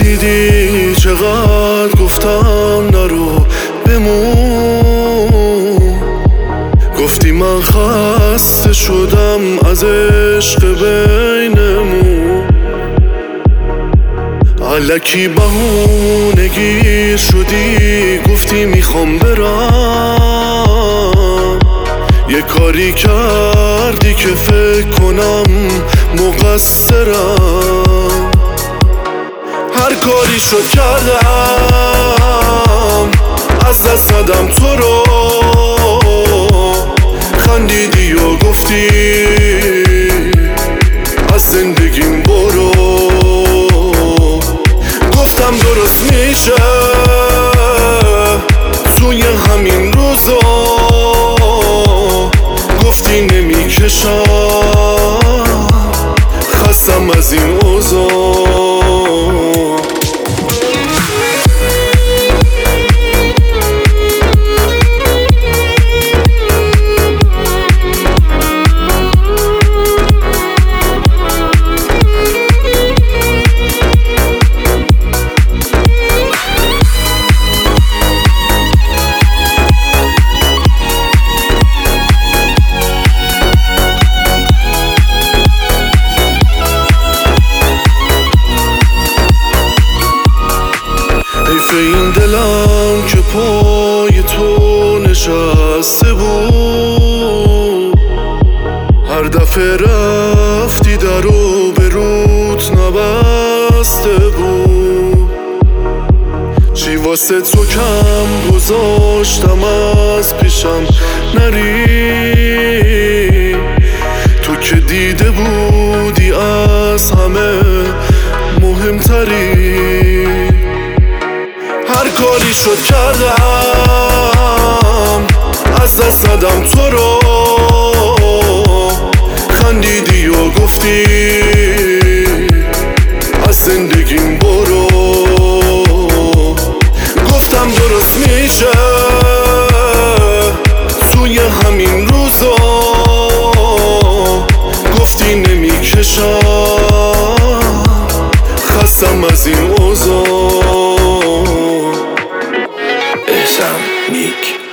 دیدی چقدر گفتم نرو بمون، گفتی من خسته شدم از عشق بینمون. الکی بهونه گیر شدی، گفتی میخوام برم، یه کاری کردی که فکر کنم مقصرم. هر کاری شد کردم، از دست ندم تو رو، خندیدی و گفتی از زندگیم برو. گفتم درست میشه توی همین روزا، گفتی نمیکشم، خستم از این اوضاع. حیف این دلم که پای تو نشسته بود، هر دفعه رفتی در و به روت نبسته بود. چی واسه تو کم گذاشتم از پیشم نری، تو که دیده بودی از همه مهمتری. هر کاری شد کردم، از دست ندم تو رو، خندیدی و گفتی از زندگیم برو. گفتم درست میشه توی همین روزا، گفتی نمیکشم، خستم از این اوضاع. احسان نیک